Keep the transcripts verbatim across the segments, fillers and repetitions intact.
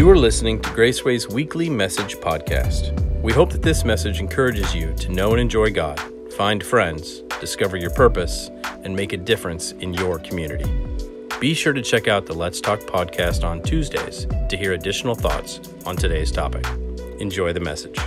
You are listening to Graceway's weekly message podcast. We hope that this message encourages you to know and enjoy God, find friends, discover your purpose, and make a difference in your community. Be sure to check out the Let's Talk podcast on Tuesdays to hear additional thoughts on today's topic. Enjoy the message.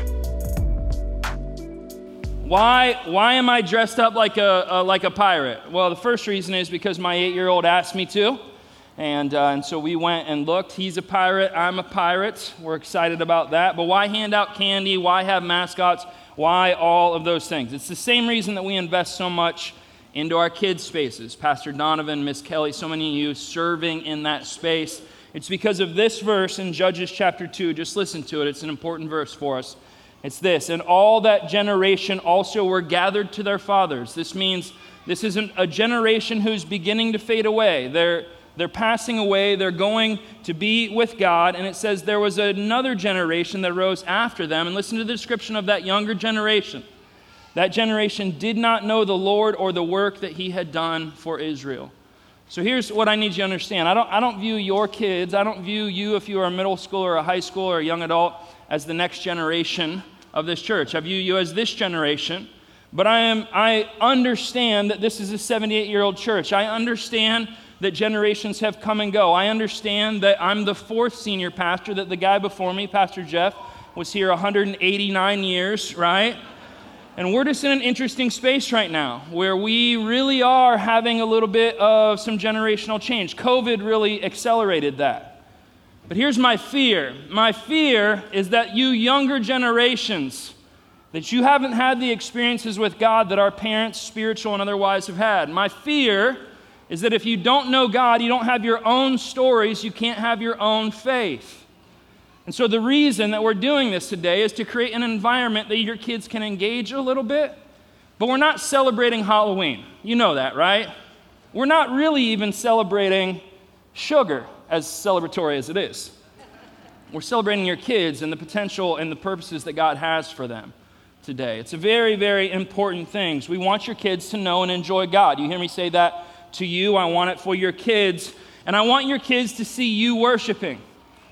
Why why am I dressed up like a, a like a pirate? Well, the first reason is because my eight-year-old asked me to. And, uh, and so we went and looked. He's a pirate. I'm a pirate. We're excited about that. But why hand out candy? Why have mascots? Why all of those things? It's the same reason that we invest so much into our kids' spaces. Pastor Donovan, Miss Kelly, so many of you serving in that space. It's because of this verse in Judges chapter two. Just listen to it. It's an important verse for us. It's this: and all that generation also were gathered to their fathers. This means this isn't a generation who's beginning to fade away. They're They're passing away, they're going to be with God, and it says there was another generation that rose after them. And listen to the description of that younger generation. That generation did not know the Lord or the work that he had done for Israel. So here's what I need you to understand. I don't, I don't view your kids, I don't view you if you are a middle school or a high school or a young adult as the next generation of this church. I view you as this generation. But I am I understand that this is a seventy-eight-year-old church. I understand that generations have come and go. I understand that I'm the fourth senior pastor, that the guy before me, Pastor Jeff, was here one hundred eighty-nine years, right? And we're just in an interesting space right now where we really are having a little bit of some generational change. COVID really accelerated that. But here's my fear. My fear is that you younger generations, that you haven't had the experiences with God that our parents, spiritual and otherwise, have had. My fear is that if you don't know God, you don't have your own stories, you can't have your own faith. And so the reason that we're doing this today is to create an environment that your kids can engage a little bit, but we're not celebrating Halloween. You know that, right? We're not really even celebrating sugar, as celebratory as it is. We're celebrating your kids and the potential and the purposes that God has for them today. It's a very, very important thing. We want your kids to know and enjoy God. You hear me say that to you. I want it for your kids, and I want your kids to see you worshiping.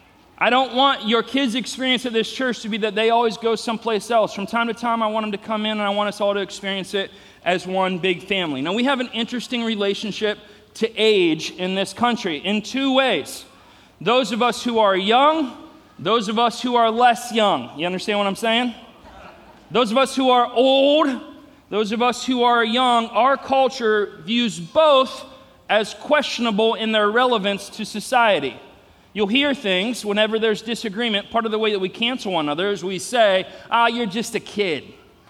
I don't want your kids' experience at this church to be that they always go someplace else. From time to time, I want them to come in, and I want us all to experience it as one big family. Now, we have an interesting relationship to age in this country in two ways. Those of us who are young, those of us who are less young. You understand what I'm saying? Those of us who are old, those of us who are young, our culture views both as questionable in their relevance to society. You'll hear things whenever there's disagreement. Part of the way that we cancel one another is we say, ah, you're just a kid.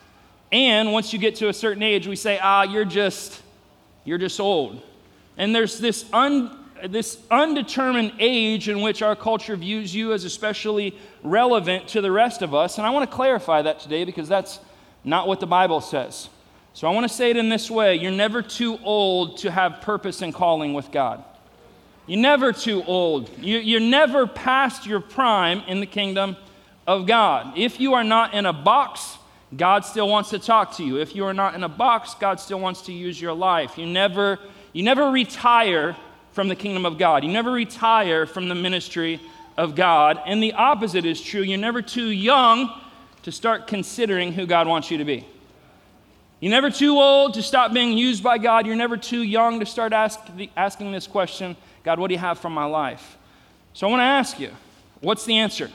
And once you get to a certain age, we say, ah, you're just, you're just old. And there's this un, this undetermined age in which our culture views you as especially relevant to the rest of us. And I want to clarify that today because that's not what the Bible says. So I want to say it in this way: you're never too old to have purpose and calling with God. You're never too old. You, you're never past your prime in the kingdom of God. If you are not in a box, God still wants to talk to you. If you are not in a box, God still wants to use your life. You never, you never retire from the kingdom of God. You never retire from the ministry of God. And the opposite is true. You're never too young to start considering who God wants you to be. You're never too old to stop being used by God. You're never too young to start ask the, asking this question: God, what do you have for my life? So I want to ask you, what's the answer?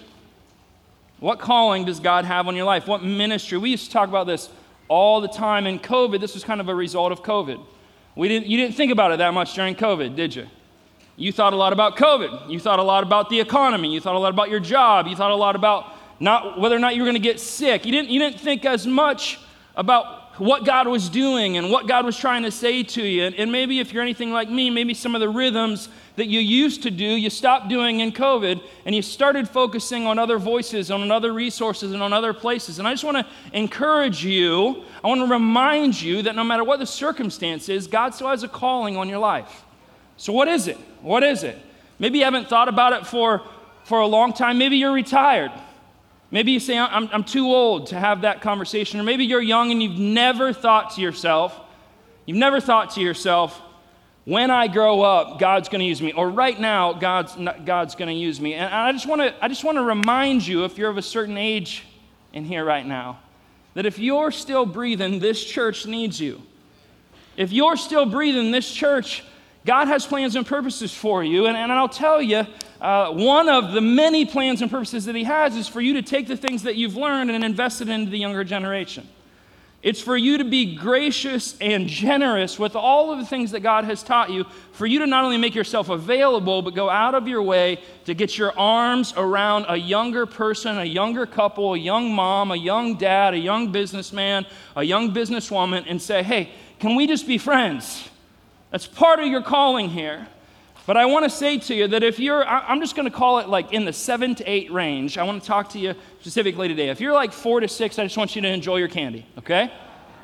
What calling does God have on your life? What ministry? We used to talk about this all the time. In COVID, this was kind of a result of COVID. We didn't, you didn't think about it that much during COVID, did you? You thought a lot about COVID. You thought a lot about the economy. You thought a lot about your job. You thought a lot about not whether or not you were going to get sick. You didn't, you didn't think as much about what God was doing and what God was trying to say to you. And, and maybe if you're anything like me, maybe some of the rhythms that you used to do, you stopped doing in COVID, and you started focusing on other voices, on other resources, and on other places. And I just want to encourage you, I want to remind you that no matter what the circumstance is, God still has a calling on your life. So what is it? What is it? Maybe you haven't thought about it for, for a long time. Maybe you're retired. Maybe you say, I'm, I'm too old to have that conversation. Or maybe you're young and you've never thought to yourself, you've never thought to yourself, when I grow up, God's going to use me, or right now, God's God's going to use me. And I just want to I just want to remind you, if you're of a certain age in here right now, that if you're still breathing, this church needs you. If you're still breathing, this church, God has plans and purposes for you. And, and I'll tell you, uh, one of the many plans and purposes that he has is for you to take the things that you've learned and invest it into the younger generation. It's for you to be gracious and generous with all of the things that God has taught you, for you to not only make yourself available, but go out of your way to get your arms around a younger person, a younger couple, a young mom, a young dad, a young businessman, a young businesswoman, and say, hey, can we just be friends? That's part of your calling here. But I want to say to you that if you're, I'm just going to call it like in the seven to eight range. I want to talk to you specifically today. If you're like four to six, I just want you to enjoy your candy, okay?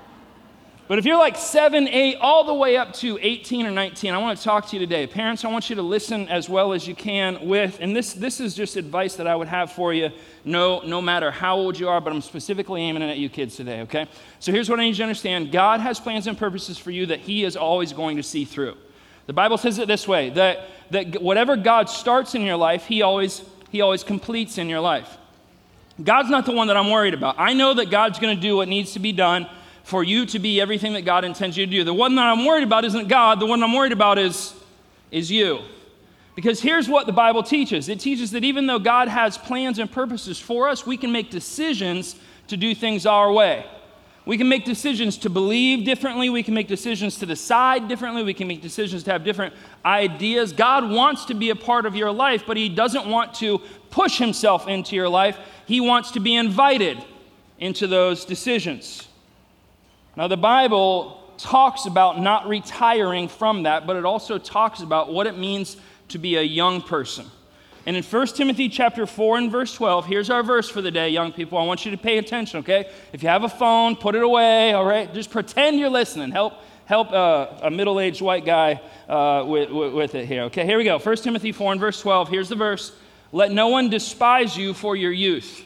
But if you're like seven, eight, all the way up to eighteen or nineteen, I want to talk to you today. Parents, I want you to listen as well as you can with, and this this is just advice that I would have for you, no, no matter how old you are, but I'm specifically aiming it at you kids today, okay? So here's what I need you to understand. God has plans and purposes for you that he is always going to see through. The Bible says it this way, that, that whatever God starts in your life, he always, he always completes in your life. God's not the one that I'm worried about. I know that God's going to do what needs to be done for you to be everything that God intends you to do. The one that I'm worried about isn't God. The one I'm worried about is, is you. Because here's what the Bible teaches. It teaches that even though God has plans and purposes for us, we can make decisions to do things our way. We can make decisions to believe differently. We can make decisions to decide differently. We can make decisions to have different ideas. God wants to be a part of your life, but he doesn't want to push himself into your life. He wants to be invited into those decisions. Now, the Bible talks about not retiring from that, but it also talks about what it means to be a young person. And in First Timothy chapter four and verse twelve, here's our verse for the day, young people. I want you to pay attention, okay? If you have a phone, put it away, all right? Just pretend you're listening. Help help uh, a middle-aged white guy uh, with, with, with it here, okay? Here we go. First Timothy four and verse twelve. Here's the verse. Let no one despise you for your youth,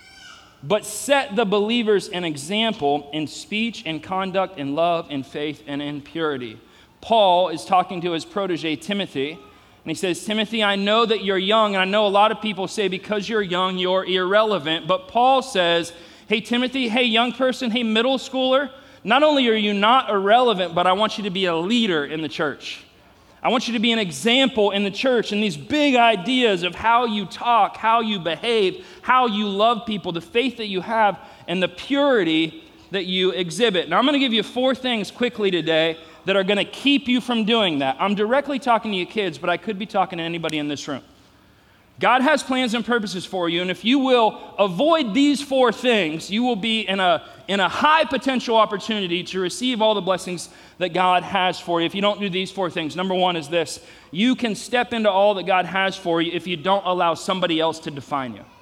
but set the believers an example in speech and conduct, in love, in faith, and in purity. Paul is talking to his protege, Timothy, and he says, Timothy, I know that you're young, and I know a lot of people say because you're young, you're irrelevant. But Paul says, hey, Timothy, hey, young person, hey, middle schooler, not only are you not irrelevant, but I want you to be a leader in the church. I want you to be an example in the church, and these big ideas of how you talk, how you behave, how you love people, the faith that you have, and the purity that you exhibit. Now, I'm going to give you four things quickly today that are going to keep you from doing that. I'm directly talking to you kids, but I could be talking to anybody in this room. God has plans and purposes for you, and if you will avoid these four things, you will be in a, in a high potential opportunity to receive all the blessings that God has for you if you don't do these four things. Number one is this: you can step into all that God has for you if you don't allow somebody else to define you.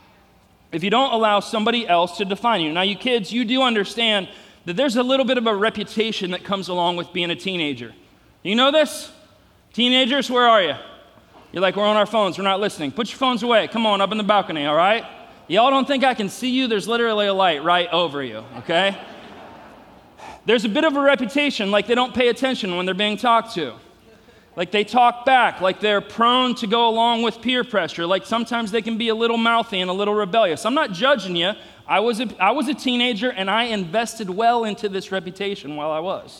If you don't allow somebody else to define you. Now, you kids, you do understand that there's a little bit of a reputation that comes along with being a teenager. You know this? Teenagers, where are you? You're like, we're on our phones, we're not listening. Put your phones away. Come on, up in the balcony, all right? Y'all don't think I can see you? There's literally a light right over you, okay? There's a bit of a reputation like they don't pay attention when they're being talked to. Like they talk back, like they're prone to go along with peer pressure, like sometimes they can be a little mouthy and a little rebellious. I'm not judging you. I was a, I was a teenager, and I invested well into this reputation while I was.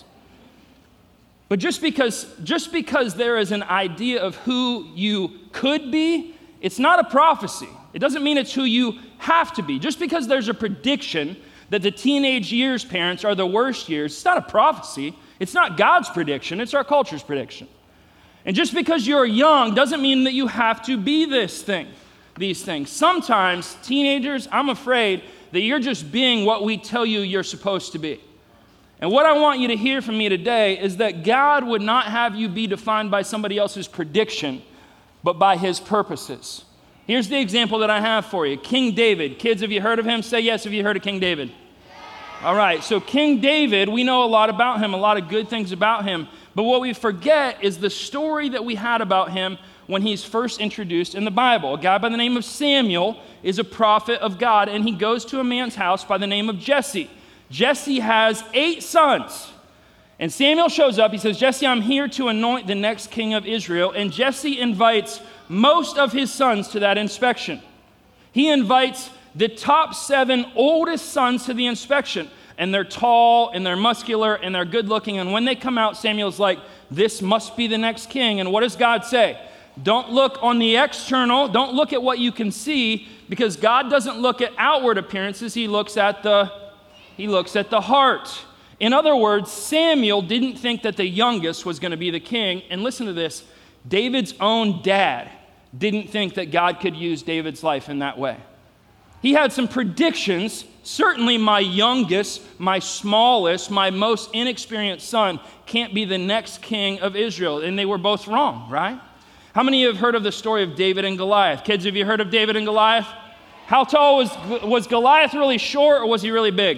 But just because, just because there is an idea of who you could be, it's not a prophecy. It doesn't mean it's who you have to be. Just because there's a prediction that the teenage years, parents, are the worst years, it's not a prophecy. It's not God's prediction. It's our culture's prediction. And just because you're young doesn't mean that you have to be this thing, these things. Sometimes, teenagers, I'm afraid that you're just being what we tell you you're supposed to be. And what I want you to hear from me today is that God would not have you be defined by somebody else's prediction, but by his purposes. Here's the example that I have for you. King David. Kids, have you heard of him? Say yes, have you heard of King David? All right, so King David, we know a lot about him, a lot of good things about him. But what we forget is the story that we had about him when he's first introduced in the Bible. A guy by the name of Samuel is a prophet of God, and he goes to a man's house by the name of Jesse. Jesse has eight sons, And Samuel shows up. He says, Jesse, I'm here to anoint the next king of Israel. And Jesse invites most of his sons to that inspection. He invites the top seven oldest sons to the inspection. And they're tall, and they're muscular, and they're good looking. And when they come out, Samuel's like, this must be the next king. And what does God say? Don't look on the external. Don't look at what you can see, because God doesn't look at outward appearances. He looks at the, he looks at the heart. In other words, Samuel didn't think that the youngest was going to be the king. And listen to this. David's own dad didn't think that God could use David's life in that way. He had some predictions. Certainly my youngest, my smallest, my most inexperienced son can't be the next king of Israel. And they were both wrong, right? How many of you have heard of the story of David and Goliath? Kids, have you heard of David and Goliath? How tall was, was Goliath? Really short, or was he really big?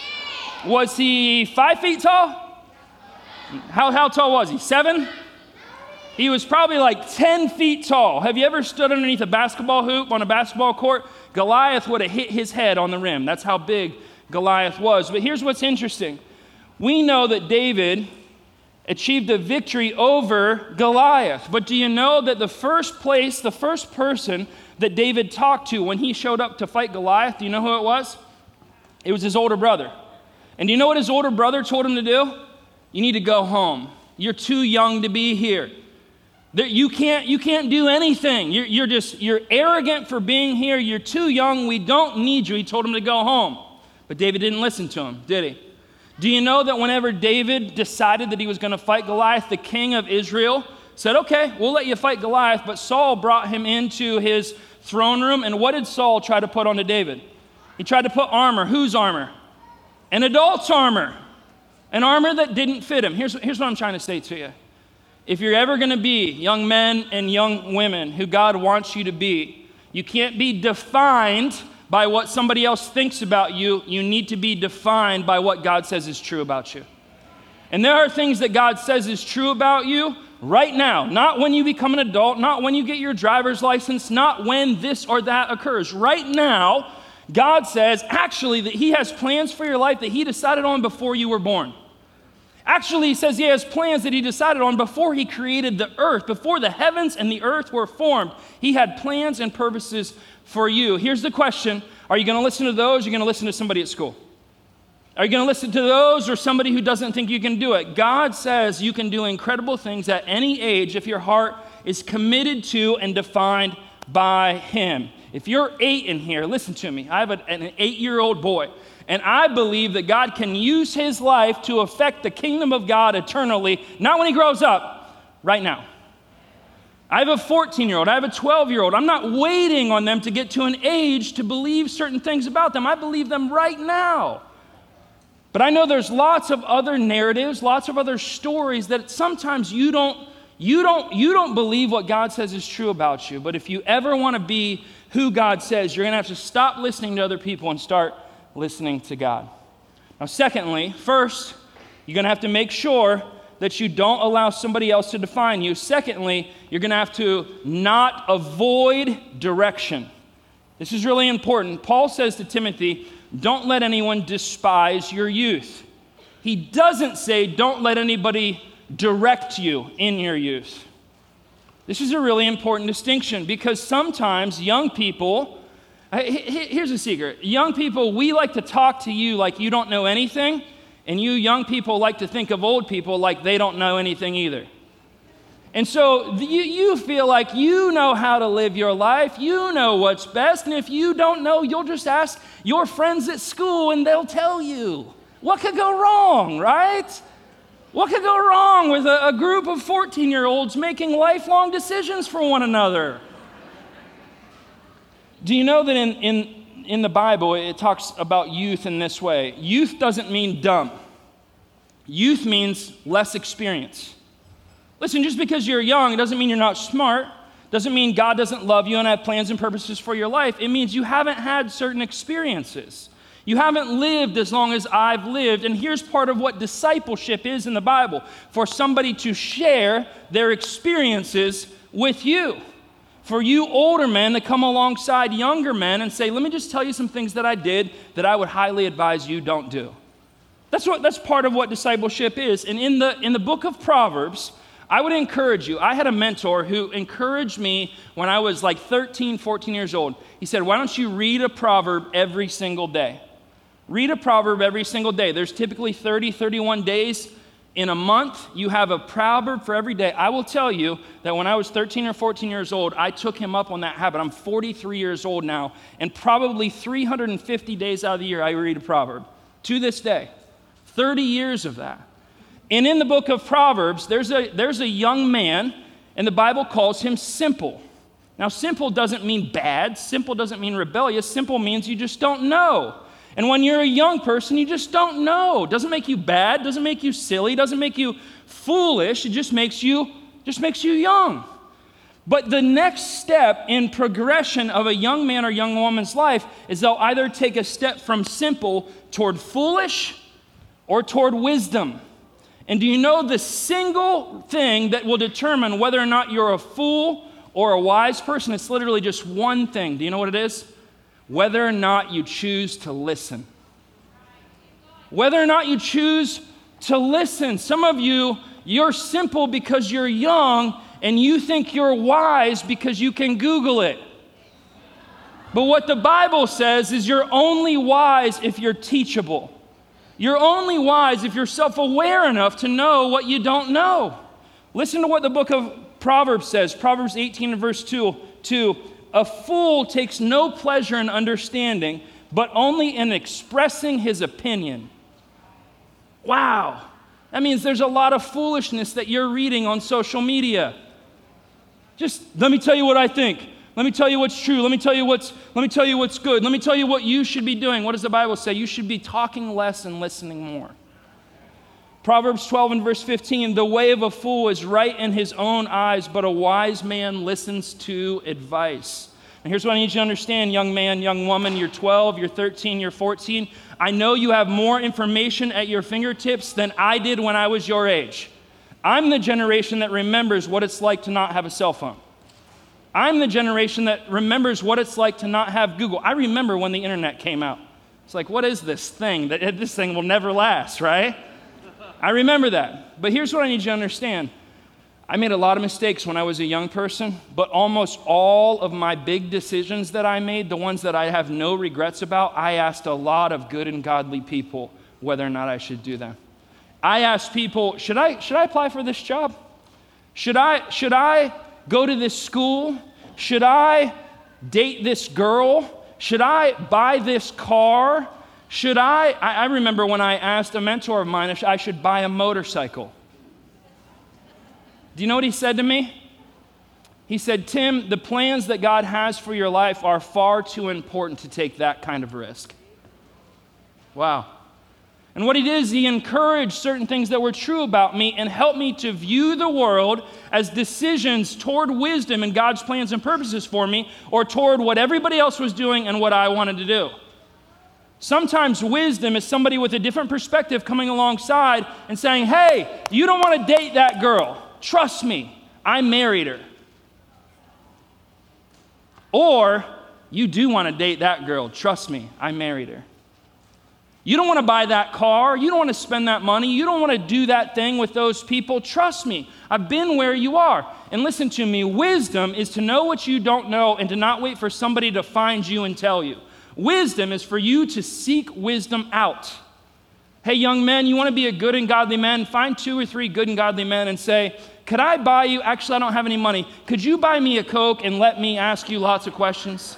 Was he five feet tall? How, how tall was he? Seven? He was probably like ten feet tall. Have you ever stood underneath a basketball hoop on a basketball court? Goliath would have hit his head on the rim. That's how big Goliath was. But here's what's interesting. We know that David achieved a victory over Goliath. But do you know that the first place, the first person that David talked to when he showed up to fight Goliath, do you know who it was? It was his older brother. And do you know what his older brother told him to do? You need to go home. You're too young to be here. You can't, you can't do anything. You're, you're just, you're arrogant for being here. You're too young. We don't need you. He told him to go home. But David didn't listen to him, did he? Do you know that whenever David decided that he was going to fight Goliath, the king of Israel said, okay, we'll let you fight Goliath. But Saul brought him into his throne room. And what did Saul try to put onto David? He tried to put armor. Whose armor? An adult's armor. An armor that didn't fit him. Here's, here's what I'm trying to say to you. If you're ever going to be young men and young women who God wants you to be, you can't be defined by what somebody else thinks about you. You need to be defined by what God says is true about you. And there are things that God says is true about you right now, not when you become an adult, not when you get your driver's license, not when this or that occurs. Right now, God says actually that he has plans for your life that he decided on before you were born. Actually, he says he has plans that he decided on before he created the earth. Before the heavens and the earth were formed, he had plans and purposes for you. Here's the question. Are you going to listen to those, or are you going to listen to somebody at school? Are you going to listen to those or somebody who doesn't think you can do it? God says you can do incredible things at any age if your heart is committed to and defined by him. If you're eight in here, listen to me. I have a, an eight-year-old boy. And I believe that God can use his life to affect the kingdom of God eternally, not when he grows up, right now. I have a fourteen-year-old. I have a twelve-year-old. I'm not waiting on them to get to an age to believe certain things about them. I believe them right now. But I know there's lots of other narratives, lots of other stories that sometimes you don't, you don't, you don't believe what God says is true about you. But if you ever want to be who God says, you're going to have to stop listening to other people and start listening to God. Now, secondly, first, you're going to have to make sure that you don't allow somebody else to define you. Secondly, you're going to have to not avoid direction. This is really important. Paul says to Timothy, don't let anyone despise your youth. He doesn't say don't let anybody direct you in your youth. This is a really important distinction because sometimes young people, here's a secret. Young people, we like to talk to you like you don't know anything, and you young people like to think of old people like they don't know anything either. And so you, you feel like you know how to live your life, you know what's best, and if you don't know, you'll just ask your friends at school and they'll tell you. What could go wrong, right? What could go wrong with a, a group of fourteen-year-olds making lifelong decisions for one another? Do you know that in, in, in the Bible, it talks about youth in this way? Youth doesn't mean dumb. Youth means less experience. Listen, just because you're young, it doesn't mean you're not smart. Doesn't mean God doesn't love you and have plans and purposes for your life. It means you haven't had certain experiences. You haven't lived as long as I've lived. And here's part of what discipleship is in the Bible. For somebody to share their experiences with you. For you older men to come alongside younger men and say, let me just tell you some things that I did that I would highly advise you don't do. That's what that's part of what discipleship is. And in the in the book of Proverbs, I would encourage you. I had a mentor who encouraged me when I was like thirteen, fourteen years old. He said, why don't you read a proverb every single day? Read a proverb every single day. There's typically thirty, thirty-one days in a month. You have a proverb for every day. I will tell you that when I was thirteen or fourteen years old, I took him up on that habit. I'm forty-three years old now, and probably three hundred fifty days out of the year, I read a proverb. To this day, thirty years of that. And in the book of Proverbs, there's a, there's a young man, and the Bible calls him simple. Now, simple doesn't mean bad. Simple doesn't mean rebellious. Simple means you just don't know. And when you're a young person, you just don't know. Doesn't make you bad, doesn't make you silly, doesn't make you foolish. It just makes you, just makes you young. But the next step in progression of a young man or young woman's life is they'll either take a step from simple toward foolish or toward wisdom. And do you know the single thing that will determine whether or not you're a fool or a wise person? It's literally just one thing. Do you know what it is? Whether or not you choose to listen. Whether or not you choose to listen. Some of you, you're simple because you're young, and you think you're wise because you can Google it. But what the Bible says is you're only wise if you're teachable. You're only wise if you're self-aware enough to know what you don't know. Listen to what the book of Proverbs says. Proverbs eighteen and verse two, two. A fool takes no pleasure in understanding, but only in expressing his opinion. Wow. That means there's a lot of foolishness that you're reading on social media. Just let me tell you what I think. Let me tell you what's true. Let me tell you what's, let me tell you what's good. Let me tell you what you should be doing. What does the Bible say? You should be talking less and listening more. Proverbs twelve and verse fifteen, the way of a fool is right in his own eyes, but a wise man listens to advice. And here's what I need you to understand, young man, young woman, you're twelve, you're thirteen, you're fourteen. I know you have more information at your fingertips than I did when I was your age. I'm the generation that remembers what it's like to not have a cell phone. I'm the generation that remembers what it's like to not have Google. I remember when the internet came out. It's like, what is this thing? That this thing will never last, right? I remember that. But here's what I need you to understand. I made a lot of mistakes when I was a young person, but almost all of my big decisions that I made, the ones that I have no regrets about, I asked a lot of good and godly people whether or not I should do them. I asked people, should I, should I apply for this job? Should I, should I go to this school? Should I date this girl? Should I buy this car? Should I, I, I remember when I asked a mentor of mine if I should buy a motorcycle. Do you know what he said to me? He said, Tim, the plans that God has for your life are far too important to take that kind of risk. Wow. And what he did is he encouraged certain things that were true about me and helped me to view the world as decisions toward wisdom and God's plans and purposes for me, or toward what everybody else was doing and what I wanted to do. Sometimes wisdom is somebody with a different perspective coming alongside and saying, hey, you don't want to date that girl. Trust me, I married her. Or you do want to date that girl. Trust me, I married her. You don't want to buy that car. You don't want to spend that money. You don't want to do that thing with those people. Trust me, I've been where you are. And listen to me, wisdom is to know what you don't know and to not wait for somebody to find you and tell you. Wisdom is for you to seek wisdom out. Hey, young men, you want to be a good and godly man? Find two or three good and godly men and say, could I buy you? Actually, I don't have any money. Could you buy me a Coke and let me ask you lots of questions?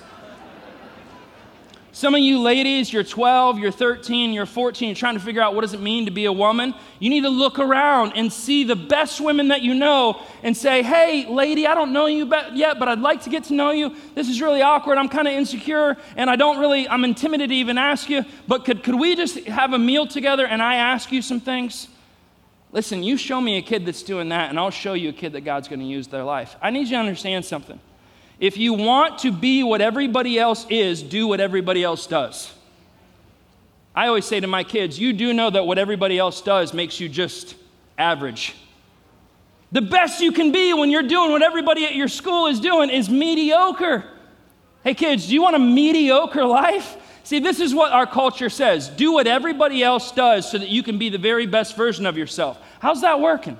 Some of you ladies, you're twelve, you're thirteen, you're fourteen, you're trying to figure out what does it mean to be a woman. You need to look around and see the best women that you know and say, hey, lady, I don't know you yet, but I'd like to get to know you. This is really awkward. I'm kind of insecure, and I don't really, I'm intimidated to even ask you, but could, could we just have a meal together and I ask you some things? Listen, you show me a kid that's doing that, and I'll show you a kid that God's going to use their life. I need you to understand something. If you want to be what everybody else is, do what everybody else does. I always say to my kids, you do know that what everybody else does makes you just average. The best you can be when you're doing what everybody at your school is doing is mediocre. Hey kids, do you want a mediocre life? See, this is what our culture says. Do what everybody else does so that you can be the very best version of yourself. How's that working?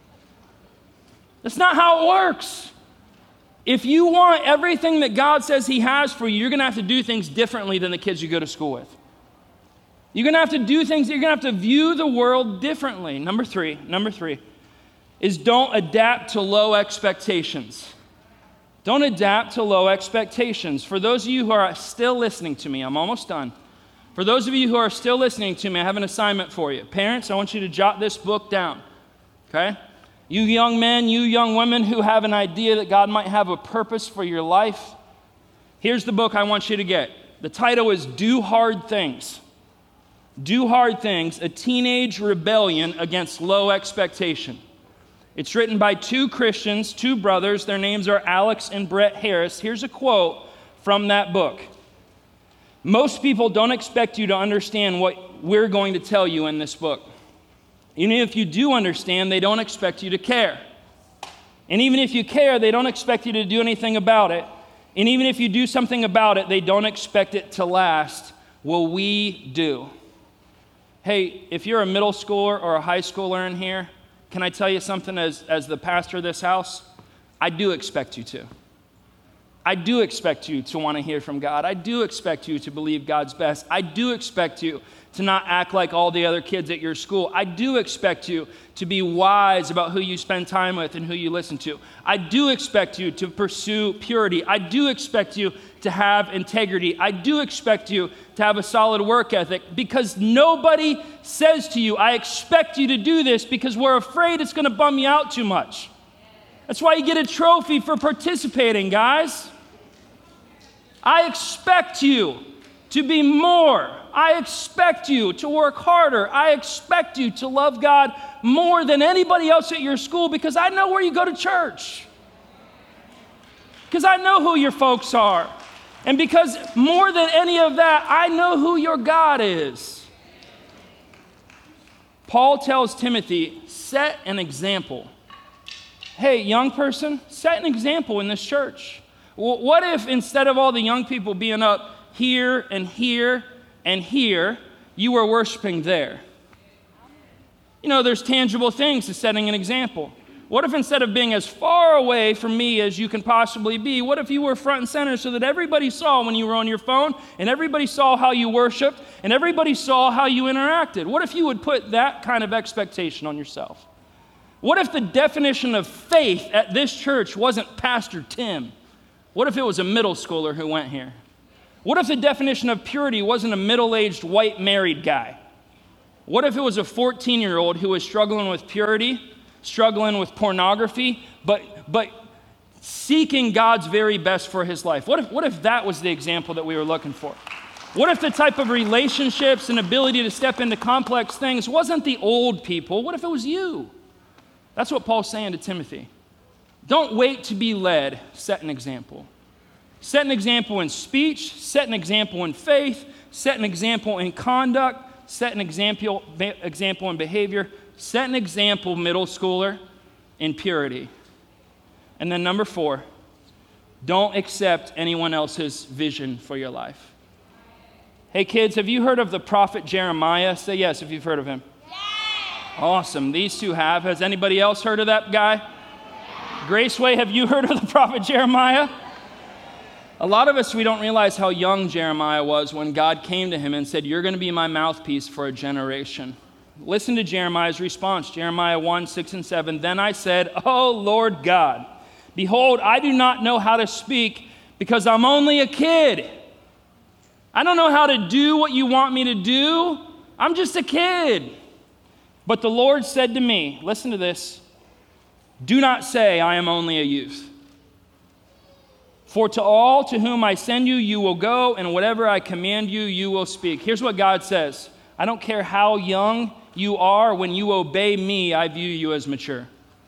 That's not how it works. If you want everything that God says he has for you, you're going to have to do things differently than the kids you go to school with. You're going to have to do things, you're going to have to view the world differently. Number three, number three is don't adapt to low expectations. Don't adapt to low expectations. For those of you who are still listening to me, I'm almost done. For those of you who are still listening to me, I have an assignment for you. Parents, I want you to jot this book down, okay? You young men, you young women who have an idea that God might have a purpose for your life, here's the book I want you to get. The title is Do Hard Things. Do Hard Things, a teenage rebellion against low expectation. It's written by two Christians, two brothers. Their names are Alex and Brett Harris. Here's a quote from that book. Most people don't expect you to understand what we're going to tell you in this book. Even if you do understand, they don't expect you to care. And even if you care, they don't expect you to do anything about it. And even if you do something about it, they don't expect it to last. Well, we do. Hey, if you're a middle schooler or a high schooler in here, can I tell you something as, as the pastor of this house? I do expect you to. I do expect you to want to hear from God. I do expect you to believe God's best. I do expect you to not act like all the other kids at your school. I do expect you to be wise about who you spend time with and who you listen to. I do expect you to pursue purity. I do expect you to have integrity. I do expect you to have a solid work ethic, because nobody says to you, I expect you to do this, because we're afraid it's going to bum you out too much. That's why you get a trophy for participating, guys. I expect you to be more. I expect you to work harder. I expect you to love God more than anybody else at your school, because I know where you go to church. Because I know who your folks are. And because more than any of that, I know who your God is. Paul tells Timothy, set an example. Hey, young person, set an example in this church. What if instead of all the young people being up here and here and here, you were worshiping there? You know, there's tangible things to setting an example. What if instead of being as far away from me as you can possibly be, what if you were front and center so that everybody saw when you were on your phone, and everybody saw how you worshiped, and everybody saw how you interacted? What if you would put that kind of expectation on yourself? What if the definition of faith at this church wasn't Pastor Tim? What if it was a middle schooler who went here? What if the definition of purity wasn't a middle-aged white married guy? What if it was a fourteen-year-old who was struggling with purity, struggling with pornography, but but seeking God's very best for his life? What if, what if that was the example that we were looking for? What if the type of relationships and ability to step into complex things wasn't the old people? What if it was you? That's what Paul's saying to Timothy. Don't wait to be led. Set an example. Set an example in speech. Set an example in faith. Set an example in conduct. Set an example, example in behavior. Set an example, middle schooler, in purity. And then number four, don't accept anyone else's vision for your life. Hey kids, have you heard of the prophet Jeremiah? Say yes if you've heard of him. Yes. Awesome. These two have. Has anybody else heard of that guy? Yes. Graceway, have you heard of the prophet Jeremiah? A lot of us, we don't realize how young Jeremiah was when God came to him and said, you're going to be my mouthpiece for a generation. Listen to Jeremiah's response, Jeremiah one, six and seven. Then I said, oh, Lord God, behold, I do not know how to speak because I'm only a kid. I don't know how to do what you want me to do. I'm just a kid. But the Lord said to me, listen to this, do not say I am only a youth. For to all to whom I send you, you will go, and whatever I command you, you will speak. Here's what God says. I don't care how young you are, when you obey me, I view you as mature.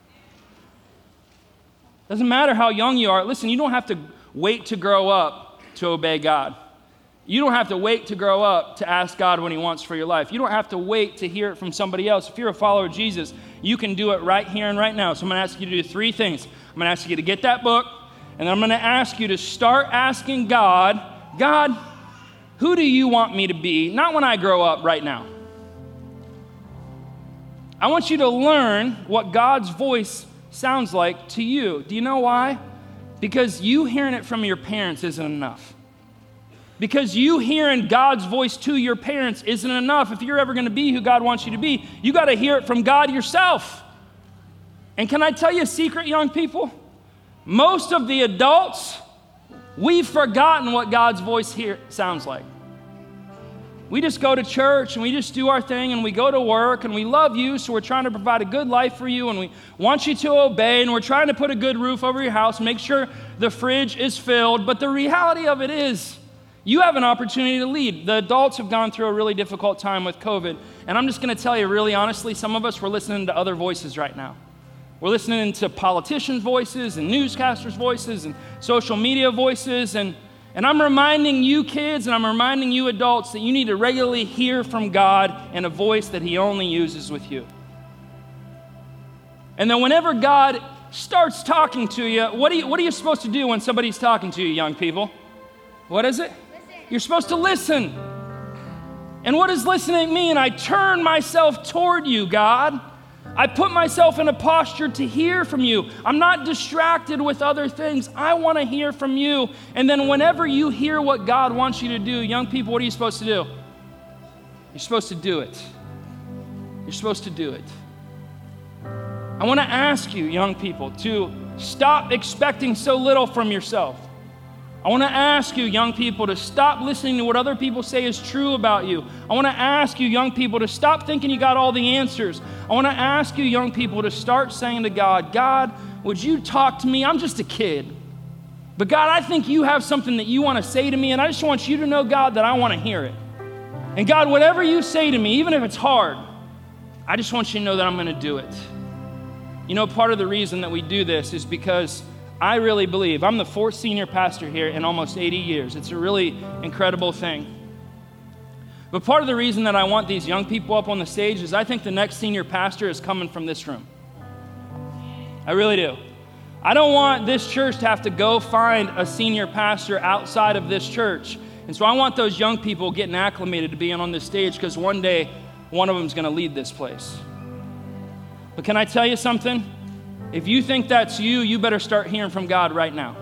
Doesn't matter how young you are. Listen, you don't have to wait to grow up to obey God. You don't have to wait to grow up to ask God what he wants for your life. You don't have to wait to hear it from somebody else. If you're a follower of Jesus, you can do it right here and right now. So I'm going to ask you to do three things. I'm going to ask you to get that book, and then I'm going to ask you to start asking God, God, who do you want me to be? Not when I grow up, right now. I want you to learn what God's voice sounds like to you. Do you know why? Because you hearing it from your parents isn't enough. Because you hearing God's voice to your parents isn't enough. If you're ever going to be who God wants you to be, you got to hear it from God yourself. And can I tell you a secret, young people? Most of the adults, we've forgotten what God's voice here sounds like. We just go to church and we just do our thing and we go to work and we love you, so we're trying to provide a good life for you and we want you to obey and we're trying to put a good roof over your house, make sure the fridge is filled. But the reality of it is, you have an opportunity to lead. The adults have gone through a really difficult time with COVID. And I'm just going to tell you really honestly, some of us, we're listening to other voices right now. We're listening to politicians' voices and newscasters' voices and social media voices. And, and I'm reminding you kids and I'm reminding you adults that you need to regularly hear from God in a voice that He only uses with you. And then whenever God starts talking to you, what are you, what are you supposed to do when somebody's talking to you, young people? What is it? You're supposed to listen. And what does listening mean? I turn myself toward you, God. I put myself in a posture to hear from you. I'm not distracted with other things. I want to hear from you. And then whenever you hear what God wants you to do, young people, what are you supposed to do? You're supposed to do it. You're supposed to do it. I want to ask you, young people, to stop expecting so little from yourself. I want to ask you, young people, to stop listening to what other people say is true about you. I want to ask you, young people, to stop thinking you got all the answers. I want to ask you, young people, to start saying to God, God, would you talk to me? I'm just a kid. But God, I think you have something that you want to say to me, and I just want you to know, God, that I want to hear it. And God, whatever you say to me, even if it's hard, I just want you to know that I'm going to do it. You know, part of the reason that we do this is because I really believe, I'm the fourth senior pastor here in almost eighty years. It's a really incredible thing. But part of the reason that I want these young people up on the stage is I think the next senior pastor is coming from this room. I really do. I don't want this church to have to go find a senior pastor outside of this church. And so I want those young people getting acclimated to being on this stage, because one day, one of them is going to lead this place. But can I tell you something? If you think that's you, you better start hearing from God right now.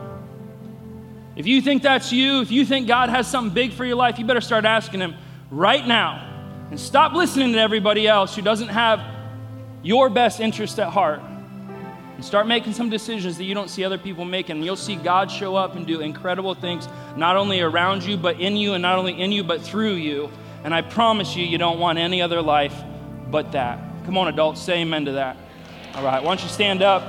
If you think that's you, if you think God has something big for your life, you better start asking Him right now. And stop listening to everybody else who doesn't have your best interest at heart. And start making some decisions that you don't see other people making. And you'll see God show up and do incredible things, not only around you, but in you, and not only in you, but through you. And I promise you, you don't want any other life but that. Come on, adults, say amen to that. All right, why don't you stand up?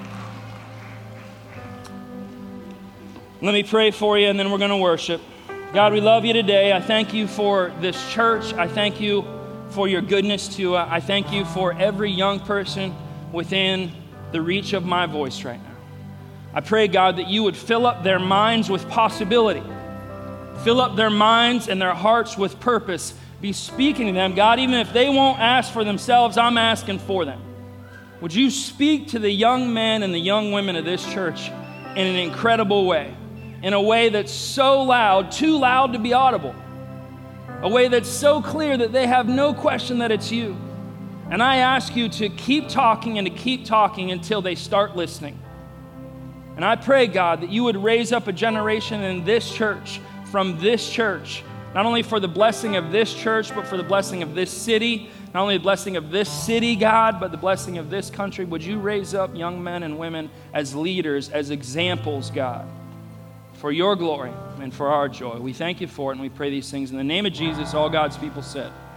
Let me pray for you, and then we're going to worship. God, we love you today. I thank you for this church. I thank you for your goodness to us. I thank you for every young person within the reach of my voice right now. I pray, God, that you would fill up their minds with possibility. Fill up their minds and their hearts with purpose. Be speaking to them. God, even if they won't ask for themselves, I'm asking for them. Would you speak to the young men and the young women of this church in an incredible way, in a way that's so loud, too loud to be audible, a way that's so clear that they have no question that it's you. And I ask you to keep talking and to keep talking until they start listening. And I pray, God, that you would raise up a generation in this church, from this church, not only for the blessing of this church, but for the blessing of this city. Not only the blessing of this city, God, but the blessing of this country. Would you raise up young men and women as leaders, as examples, God, for your glory and for our joy. We thank you for it, and we pray these things in the name of Jesus. All God's people said.